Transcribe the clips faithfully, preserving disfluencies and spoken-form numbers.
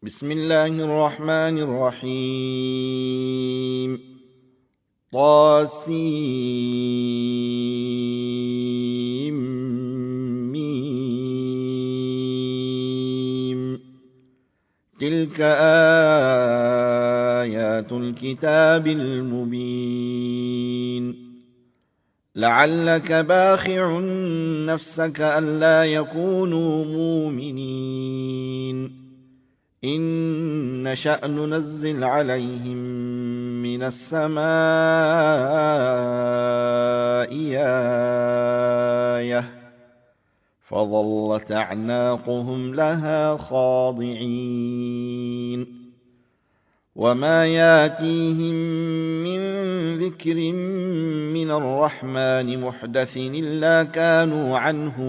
بسم الله الرحمن الرحيم طاسيم ميم تلك آيات الكتاب المبين لعلك باخع نفسك ألا يكونوا مؤمنين إن نشأ ننزل عليهم من السماء آية فظلت أعناقهم لها خاضعين وما ياتيهم من ذكر من الرحمن محدث إلا كانوا عنه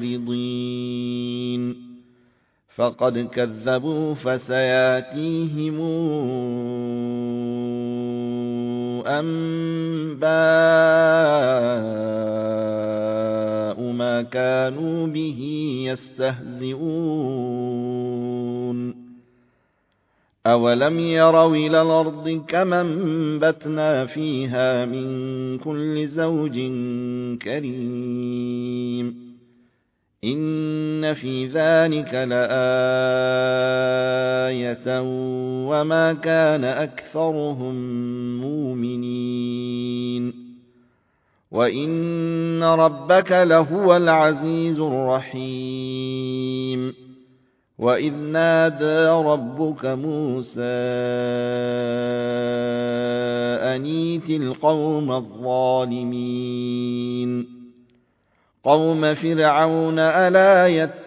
معرضين فقد كذبوا فسياتيهم أنباء ما كانوا به يستهزئون أولم يروا إلى الأرض كما انبتنا فيها من كل زوج كريم إن في ذلك لآية وما كان أكثرهم مؤمنين وإن ربك لهو العزيز الرحيم وإذ نادى ربك موسى أن ائت القوم الظالمين قوم فرعون ألا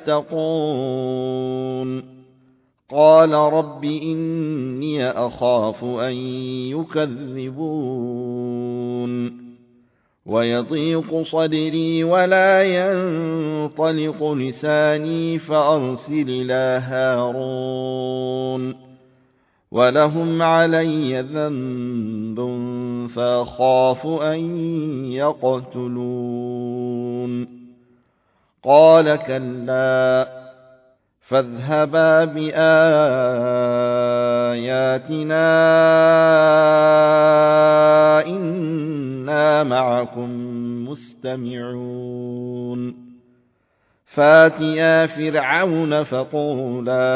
يتقون قال رب إني أخاف أن يكذبون ويضيق صدري ولا ينطلق لساني فأرسل إلى هارون ولهم علي ذنب فأخاف أن يقتلون قال كلا فاذهبا بآياتنا إنا معكم مستمعون فاتيا فرعون فقولا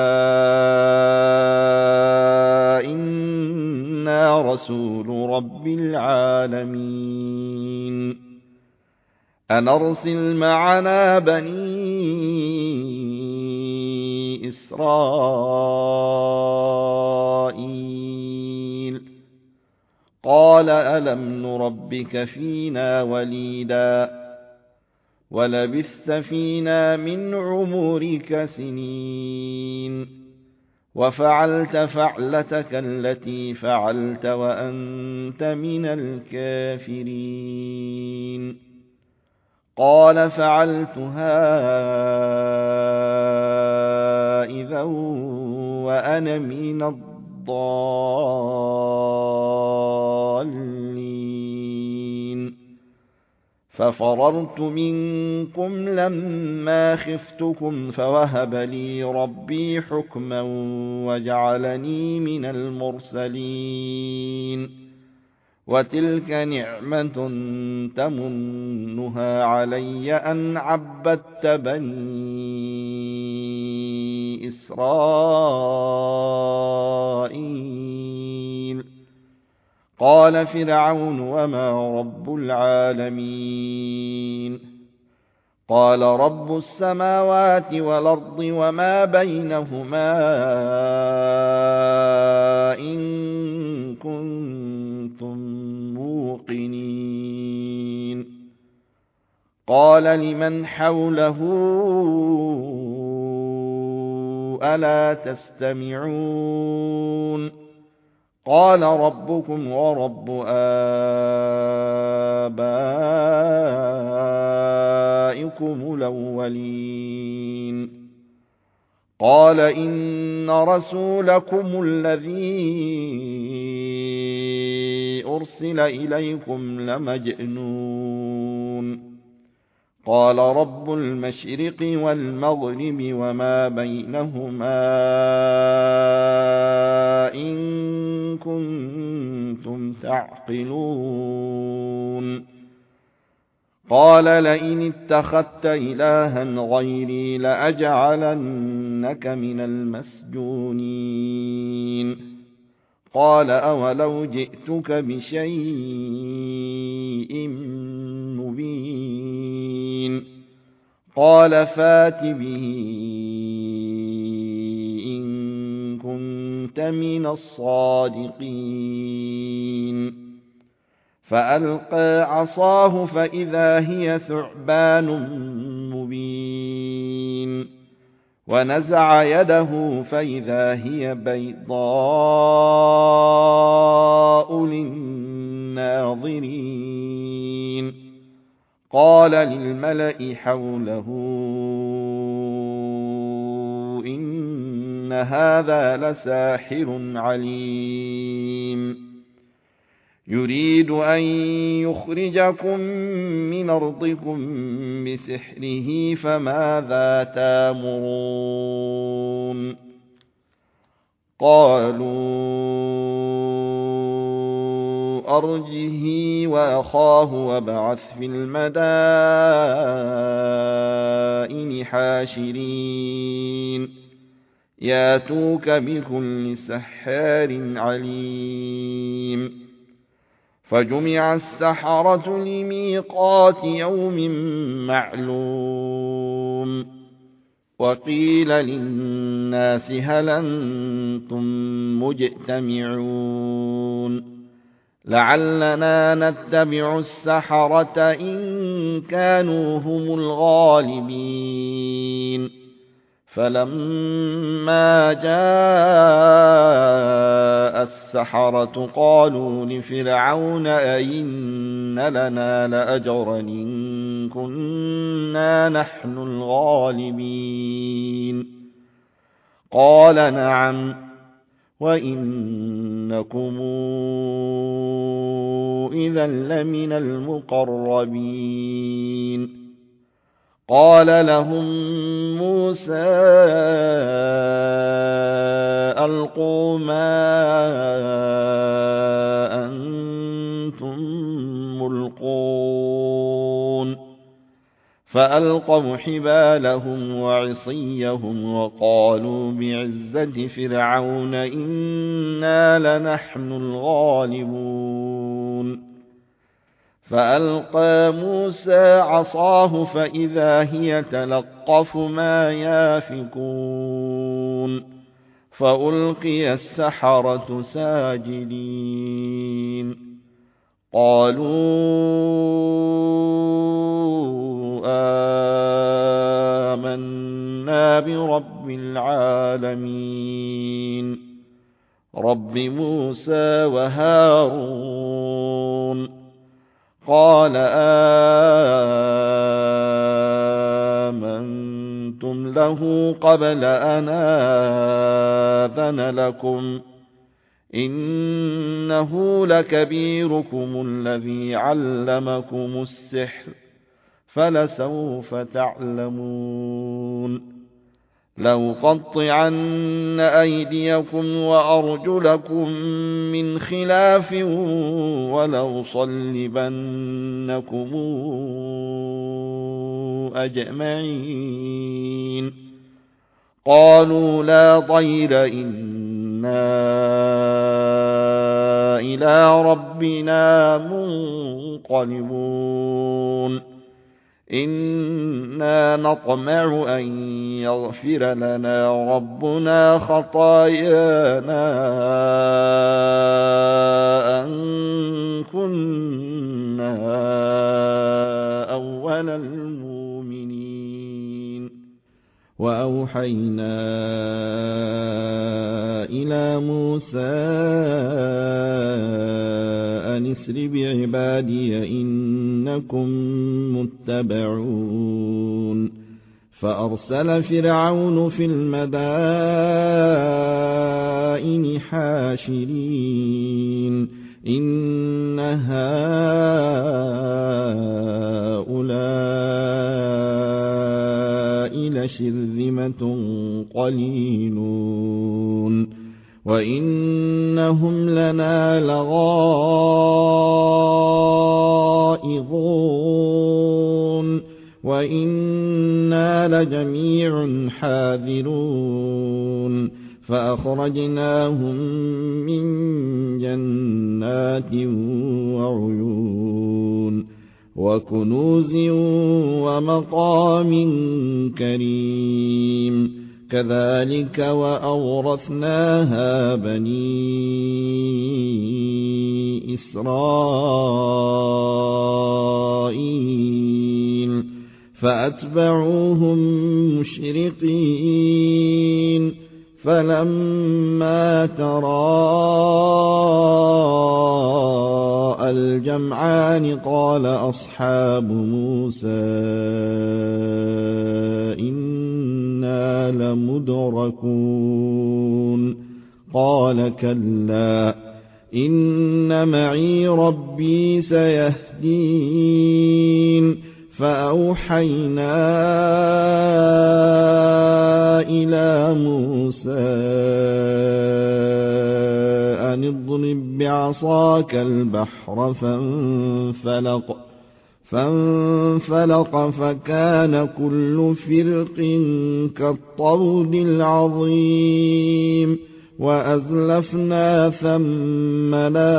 إنا رسول رب العالمين أن أرسل معنا بني إسرائيل قال ألم نربك فينا وليدا ولبثت فينا من عمرك سنين وفعلت فعلتك التي فعلت وأنت من الكافرين قال فعلتها إذا وأنا من الضالين ففررت منكم لما خفتكم فوهب لي ربي حكما وجعلني من المرسلين وتلك نعمة تمنها علي أن عبدت بني إسرائيل قال فرعون وما رب العالمين قال رب السماوات والأرض وما بينهما إن كنتم موقنين قال لمن حوله ألا تستمعون قال ربكم ورب آبائكم الأولين قال إن رسولكم الذي أرسل إليكم لمجنون قال رب المشرق والمغرب وما بينهما تعقلون قال لئن اتخذت إلها غيري لأجعلنك من المسجونين قال أولو جئتك بشيء مبين قال فات به إن كنت من الصادقين فألقى عصاه فإذا هي ثعبان مبين ونزع يده فإذا هي بيضاء للناظرين قال للملأ حوله إن هذا لساحر عليم يريد أن يخرجكم من أرضكم بسحره فماذا تأمرون قالوا أرجه وأخاه وابعث في المدائن حاشرين ياتوك بكل سحار عليم فجمع السحرة لميقات يوم معلوم وقيل للناس هل أنتم مجتمعون لعلنا نتبع السحرة إن كانوا هم الغالبين فلما جاء السحرة قالوا لفرعون أئن لنا لأجرا إن كنا نحن الغالبين قال نعم وإنكم إذا لمن المقربين قال لهم موسى ألقوا ما أنتم ملقون فألقوا حبالهم وعصيهم وقالوا بعزة فرعون إنا لنحن الغالبون فألقى موسى عصاه فإذا هي تلقف ما يافكون فألقي السحرة ساجدين قالوا آمنا برب العالمين رب موسى وهارون قال آمنتم له قبل أن آذن لكم إنه لكبيركم الذي علمكم السحر فلسوف تعلمون لأقطعن أيديكم وأرجلكم من خلاف ولأصلبنكم أجمعين قالوا لا ضير إنا إلى ربنا منقلبون إنا نطمع أن يغفر لنا ربنا خطايانا أن كنا أول المؤمنين وأوحينا إلى موسى أن اسر بعبادي إنكم متبعون فأرسل فرعون في المدائن حاشرين إن هؤلاء لشرذمة قليلون وإنهم لنا لغائظون وإنا لجميع حاذرون فأخرجناهم من جنات وعيون وكنوز ومقام كريم كذلك وأورثناها بني إسرائيل فأتبعوهم مشرقين فلما تراءى الجمعان قال أصحاب موسى إنا لمدركون قال كلا إن معي ربي سيهدين فأوحينا إلى موسى أن اضرب بعصاك البحر فانفلق فانفلق فكان كل فرق كالطود العظيم وأزلفنا ثم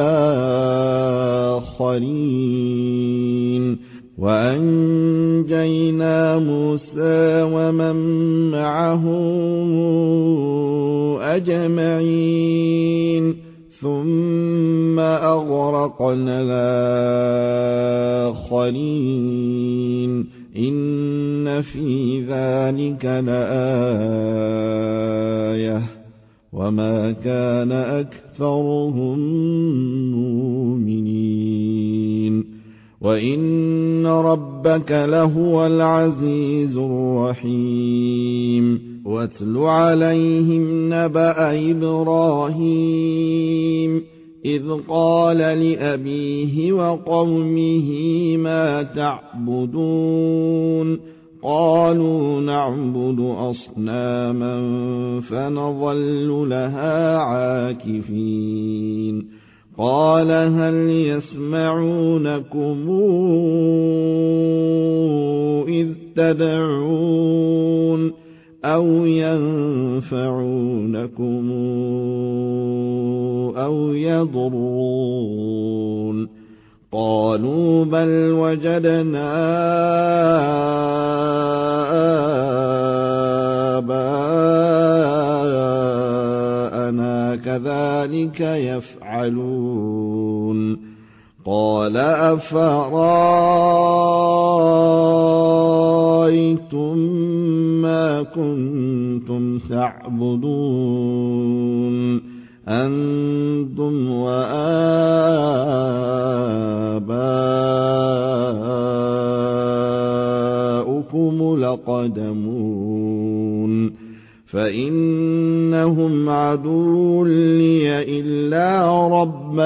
الآخرين وأنجينا موسى ومن معه أجمعين ثم أغرقنا الآخرين إن في ذلك لآية وما كان أكثرهم مؤمنين وإن ربك لهو العزيز الرحيم واتل عليهم نبأ إبراهيم إذ قال لأبيه وقومه ما تعبدون قالوا نعبد أصناما فنظل لها عاكفين قال هل يسمعونكم إذ تدعون أو ينفعونكم أو يضرون قالوا بل وجدنا آباءنا كذلك يفعلون قال أفرأيتم ما كنتم تعبدون أنتم وآباؤكم الأقدمون فإنهم عدو لي إلا رب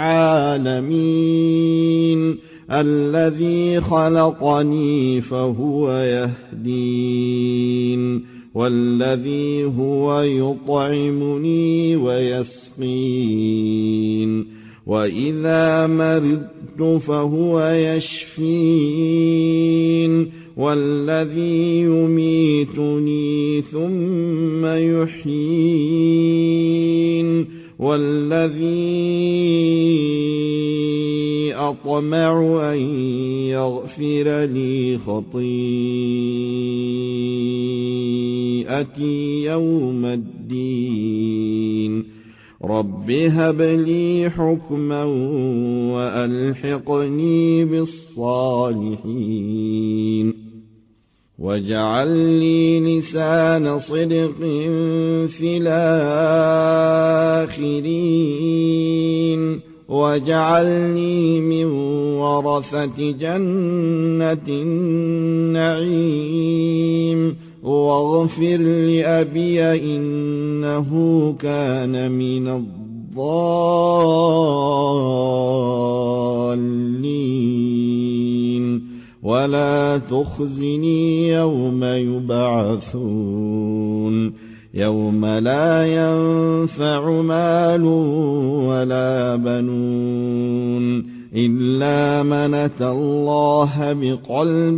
العالمين الذي خلقني فهو يهدين والذي هو يطعمني ويسقين وإذا مرضت فهو يشفين والذي يميتني ثم يحيين والذي أطمع أن يغفر لي خطيئتي يوم الدين رب هب لي حكما وألحقني بالصالحين واجعل لي لسان صدق في الآخرين واجعلني من ورثة جنة النعيم واغفر لأبي إنه كان من الضالين ولا تخزني يوم يبعثون يوم لا ينفع مال ولا بنون إلا من أتى الله بقلب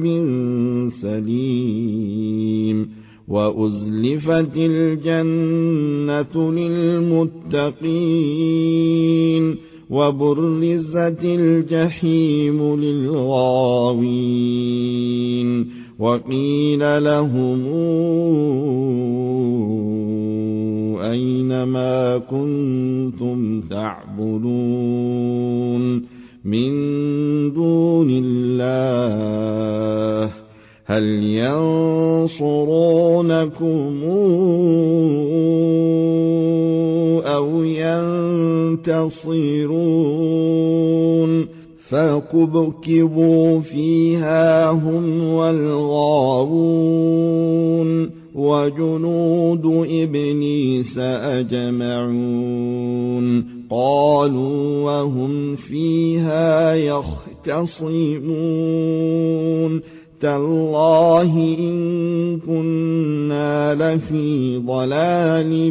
سليم وأزلفت الجنة للمتقين وبرزت الجحيم للغاوين وقيل لهم أين ما كنتم تعبدون من دون الله هل ينصرونكم أو ينتصرون فكبكبوا فيها هم والغاوون وجنود إبليس أجمعون قالوا وهم فيها يختصمون تالله إن كنا لفي ضلال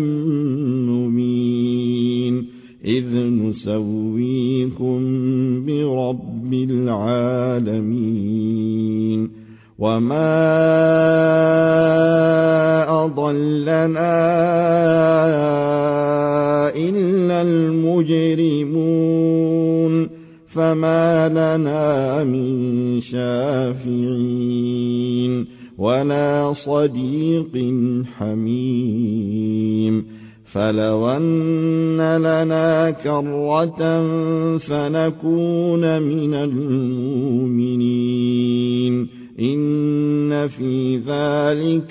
مبين إذ نسويكم برب العالمين وما أضلنا إلا المجرمون فما لنا من شافعين ولا صديق حميم فلو أن لنا كرة فنكون من المؤمنين إن في ذلك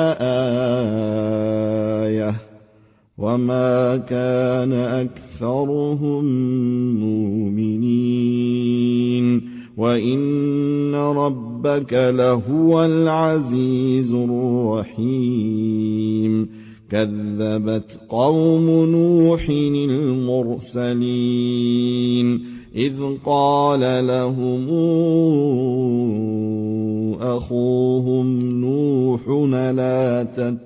لآية وما كان أكثرهم مؤمنين وإن ربك لهو العزيز الرحيم كذبت قوم نوح المرسلين إذ قال لهم أخوهم نوح لا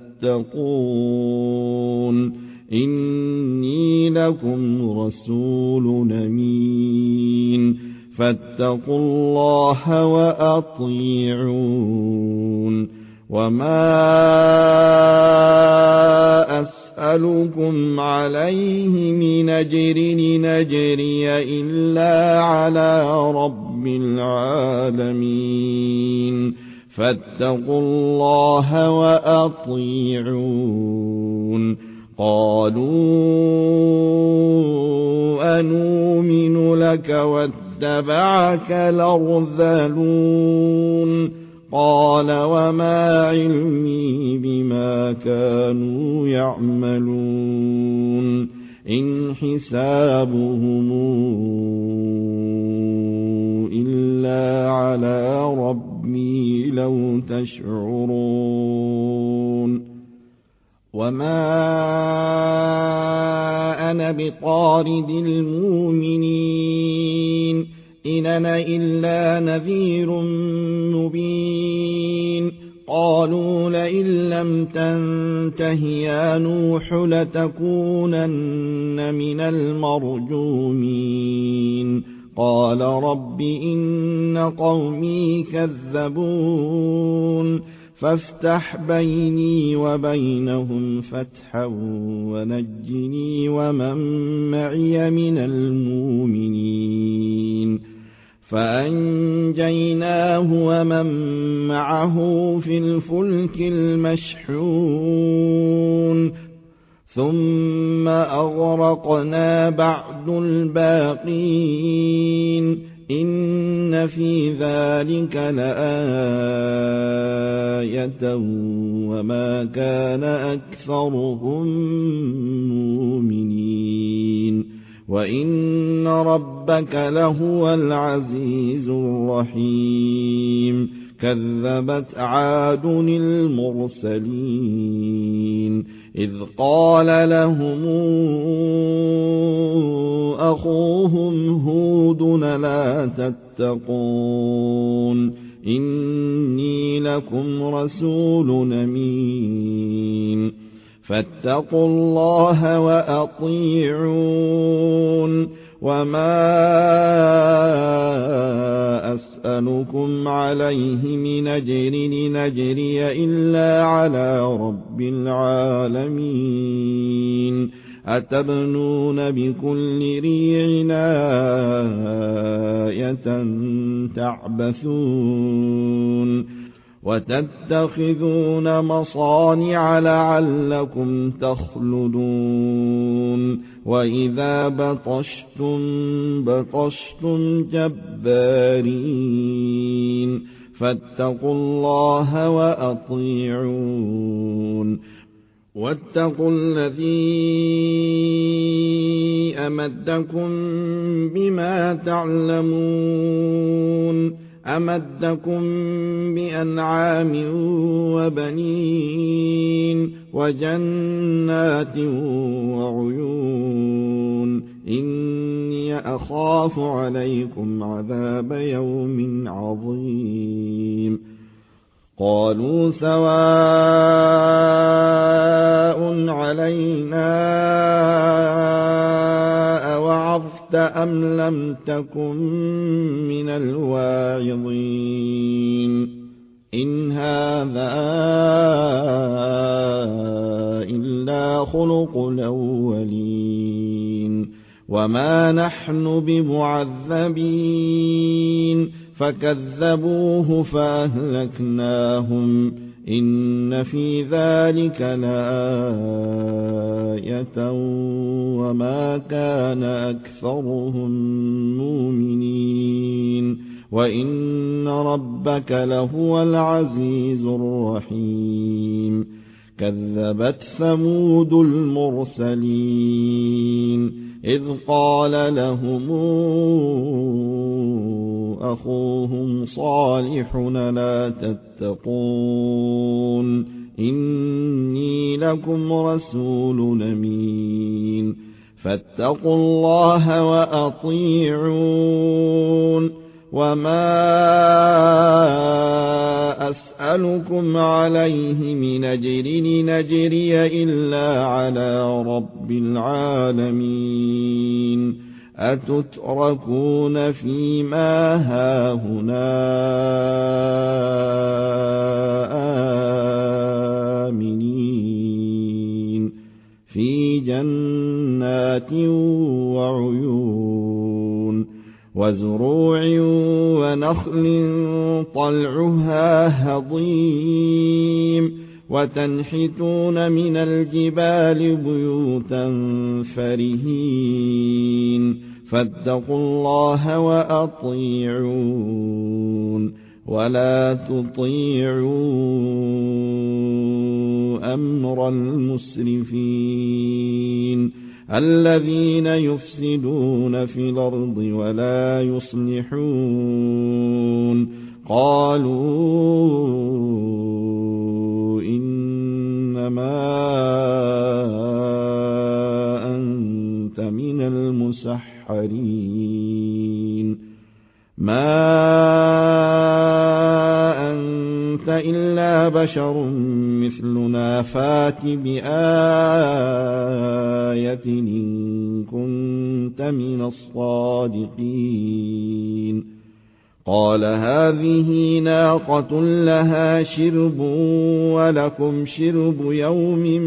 تتقون إني لكم رسول أمين فاتقوا الله وأطيعون وما أسألكم عليه من أجر نجري إلا على رب العالمين فاتقوا الله وأطيعون قالوا أنؤمن لك واتبعك الأرذلون قال وما علمي بما كانوا يعملون إن حسابهم إلا على ربي لو تشعرون وما أنا بطارد المؤمنين إن أنا إلا نذير مبين قالوا لئن لم تنته يا نوح لتكونن من المرجومين قال رب إن قومي كذبون فافتح بيني وبينهم فتحا ونجني ومن معي من المؤمنين فأنجيناه ومن معه في الفلك المشحون ثم أغرقنا بعد الباقين إن في ذلك لآية وما كان أكثرهم مؤمنين وإن ربك لهو العزيز الرحيم كذبت عاد المرسلين إذ قال لهم أخوهم هود لا تتقون إني لكم رسول أمين فاتقوا الله وأطيعون وما أسألكم عليه من أجر نجري إلا على رب العالمين أتبنون بكل ريع آية تعبثون وتتخذون مصانع لعلكم تخلدون وإذا بطشتم بطشتم جبارين فاتقوا الله وأطيعون واتقوا الذي أمدكم بما تعلمون أمدكم بأنعام وبنين وجنات وعيون إني أخاف عليكم عذاب يوم عظيم قالوا سواء علينا أوعظت أم لم تكن من الواعظين إن هذا إلا خلق الأولين وما نحن بمعذبين فكذبوه فأهلكناهم إن في ذلك لآية وما كان أكثرهم مؤمنين وإن ربك لهو العزيز الرحيم كذبت ثمود المرسلين إذ قال لهم أخوهم صالح لا تتقون إني لكم رسول أمين فاتقوا الله وأطيعون وما أسألكم عليه من أجر نجري إلا على رب العالمين أتتركون فيما هاهنا آمنين في جنات وعيون وزروع ونخل طلعها هضيم وتنحتون من الجبال بيوتا فرهين فاتقوا الله وأطيعون ولا تطيعوا أمر المسرفين الذين يفسدون في الأرض ولا يصلحون قالوا إنما أنت من المسحرين ما أنت إلا بشر مثلنا فات بآية إن كنت من الصادقين قال هذه ناقة لها شرب ولكم شرب يوم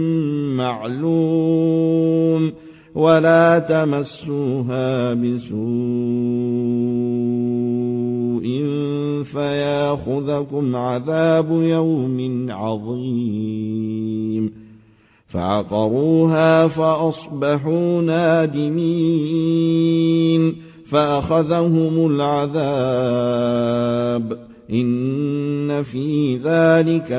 معلوم ولا تمسوها بسوء فياخذكم عذاب يوم عظيم فعقروها فأصبحوا نادمين فأخذهم العذاب إن في ذلك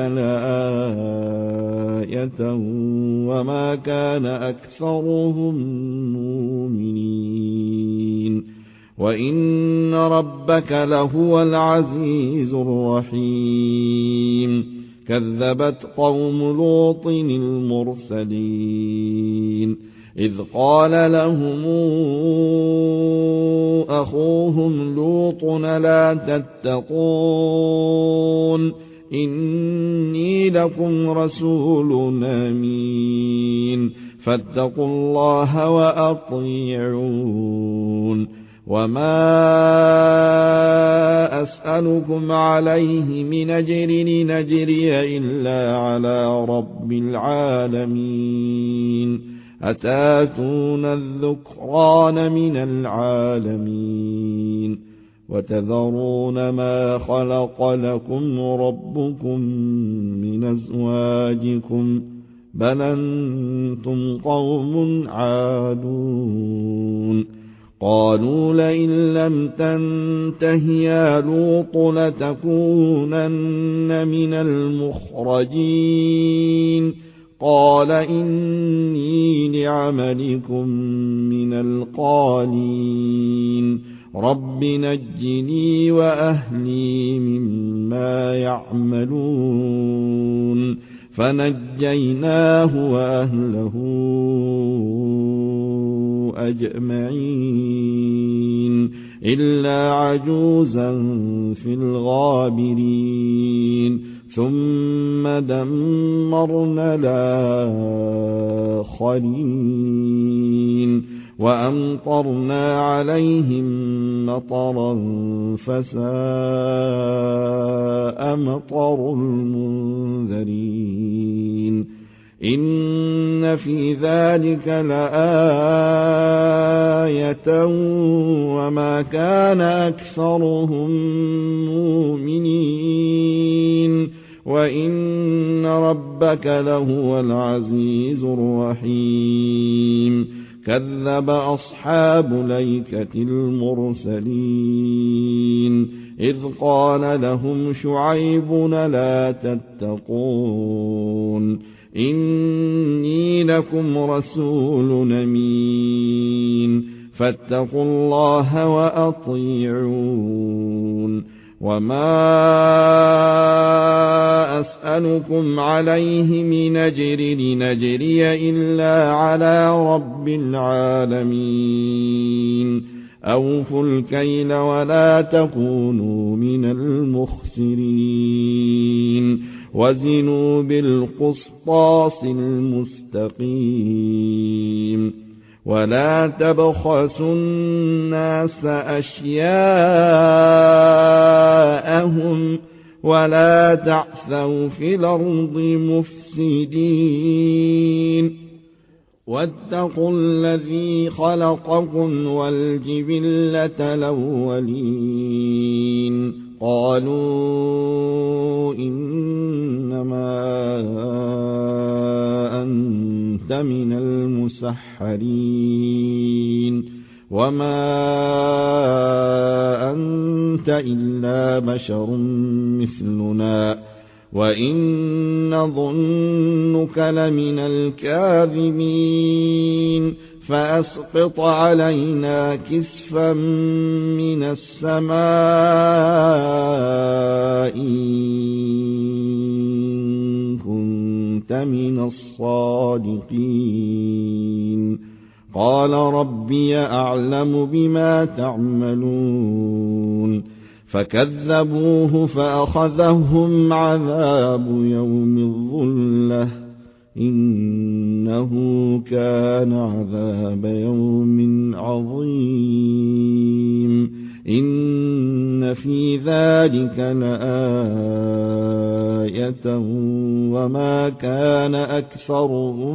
لآية وما كان أكثرهم مؤمنين وإن ربك لهو العزيز الرحيم كذبت قوم لوط المرسلين إذ قال لهم أخوهم لوط لا تتقون إني لكم رسول أمين فاتقوا الله وأطيعون وما أسألكم عليه من أجر نجري إلا على رب العالمين أتاتون الذكران من العالمين وتذرون ما خلق لكم ربكم من أزواجكم بل أنتم قوم عادون قالوا لئن لم تنته يا لوط لتكونن من المخرجين قال إني لعملكم من القالين رب نجني وأهلي مما يعملون فنجيناه وأهله أجمعين إلا عجوزا في الغابرين ثم دمرنا الآخرين وأمطرنا عليهم مطرا فساء مطر المنذرين إن في ذلك لآية وما كان أكثرهم مؤمنين وإن ربك لهو العزيز الرحيم كذب أصحاب الأيكة المرسلين إذ قال لهم شعيب لا تتقون إني لكم رسول أمين فاتقوا الله وأطيعون وما أسألكم عليه من أجر نجري إلا على رب العالمين أوفوا الكيل ولا تكونوا من المخسرين وزنوا بالقسطاس المستقيم ولا تبخسوا الناس أشياءهم ولا تعثوا في الأرض مفسدين واتقوا الذي خلقكم والجبلة الأولين قالوا إنما أنت من المسحرين وما أنت إلا بشر مثلنا وإن نظنك لمن الكاذبين فأسقط علينا كسفا من السماء إن كنت من الصادقين قال ربي أعلم بما تعملون فكذبوه فأخذهم عذاب يوم الظلة إنه كان عذاب يوم عظيم إن في ذلك لآية وما كان أكثرهم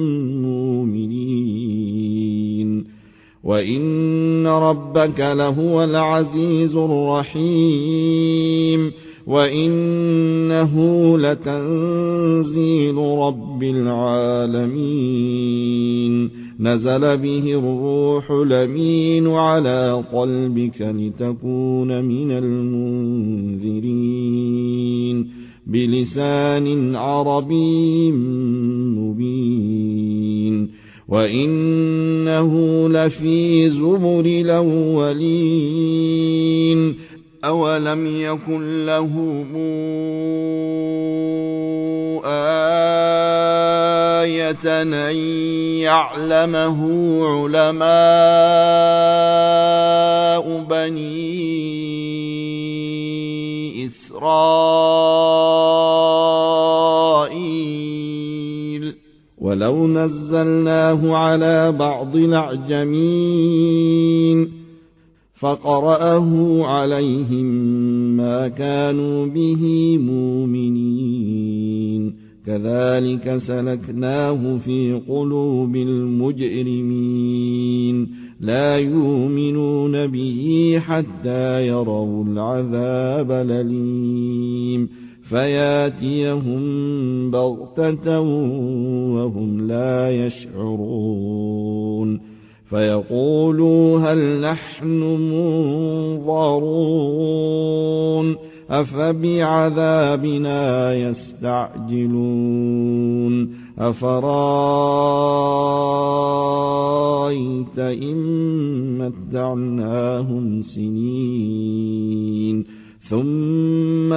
مؤمنين وإن ربك لهو العزيز الرحيم وإنه لتنزيل رب العالمين نزل به الروح الأمين على قلبك لتكون من المنذرين بلسان عربي مبين وإنه لفي زبر الأولين أولم يكن لهم آية أن يعلمه علماء بني إسرائيل ولو نزلناه على بعض الأعجمين فقرأه عليهم ما كانوا به مؤمنين كذلك سلكناه في قلوب المجرمين لا يؤمنون به حتى يروا العذاب الأليم فياتيهم بغتة وهم لا يشعرون فيقولوا هل نحن منظرون أفبعذابنا يستعجلون أفرأيت إن متعناهم سنين ثم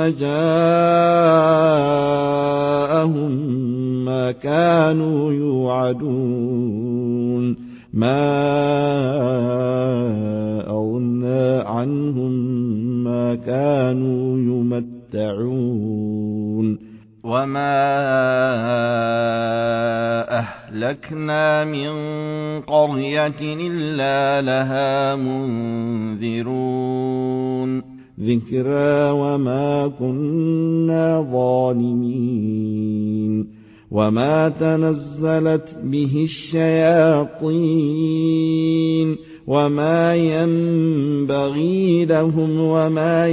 جاءهم ما كانوا يوعدون ما أغنى عنهم ما كانوا يمتعون وما أهلكنا من قرية إلا لها منذرون ذكرى وما كنا ظالمين وما تنزلت به الشياطين وما ينبغي لهم وما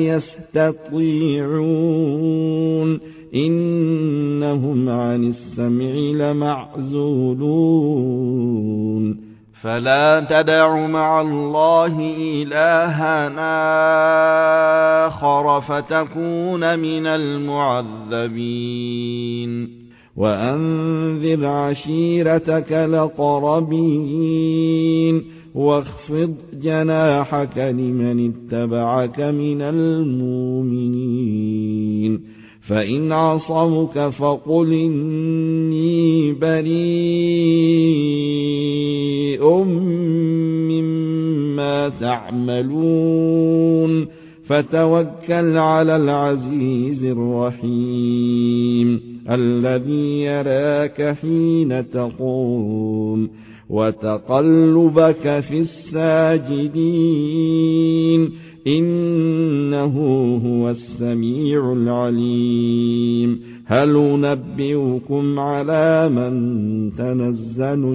يستطيعون إنهم عن السمع لمعزولون فلا تدع مع الله إلهًا آخر فتكون من المعذبين وأنذر عشيرتك الأقربين واخفض جناحك لمن اتبعك من المؤمنين فإن عصوك فقل إني بريء مما تعملون فتوكل على العزيز الرحيم الذي يراك حين تقوم وتقلبك في الساجدين إنه هو السميع العليم هل ننبئكم على من تنزل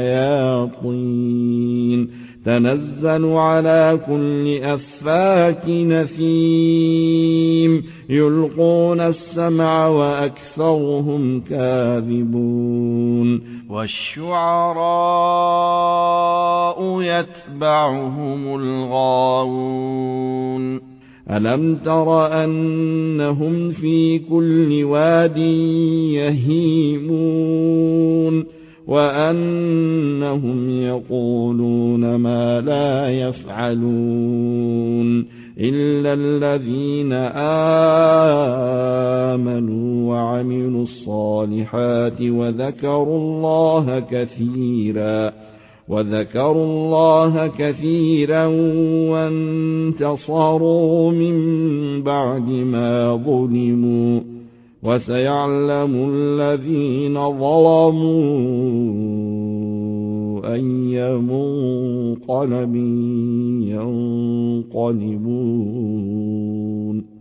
الشياطين تنزل على كل أفاك نثيم يلقون السمع وأكثرهم كاذبون والشعراء يتبعهم الغاوون ألم تر أنهم في كل واد يهيمون وأنهم يقولون ما لا يفعلون إلا الذين آمنوا وعملوا الصالحات وذكروا الله كثيرا وذكروا الله كثيرا وانتصروا من بعد ما ظلموا وسيعلم الذين ظلموا أي منقلب ينقلبون